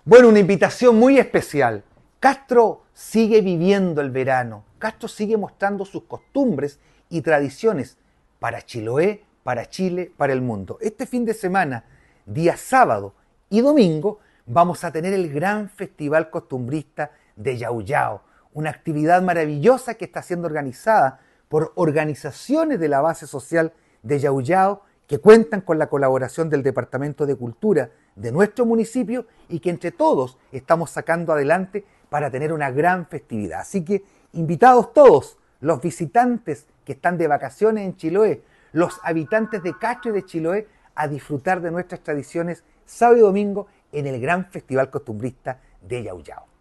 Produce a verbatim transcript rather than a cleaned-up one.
Bueno, una invitación muy especial. Castro sigue viviendo el verano. Castro sigue mostrando sus costumbres y tradiciones para Chiloé, para Chile, para el mundo. Este fin de semana, día sábado y domingo, vamos a tener el gran festival costumbrista de Yauyao, una actividad maravillosa que está siendo organizada por organizaciones de la base social de Yauyao que cuentan con la colaboración del Departamento de Cultura de nuestro municipio y que entre todos estamos sacando adelante para tener una gran festividad. Así que invitados todos, los visitantes que están de vacaciones en Chiloé, los habitantes de Castro y de Chiloé, a disfrutar de nuestras tradiciones sábado y domingo en el gran festival costumbrista de Yauyao.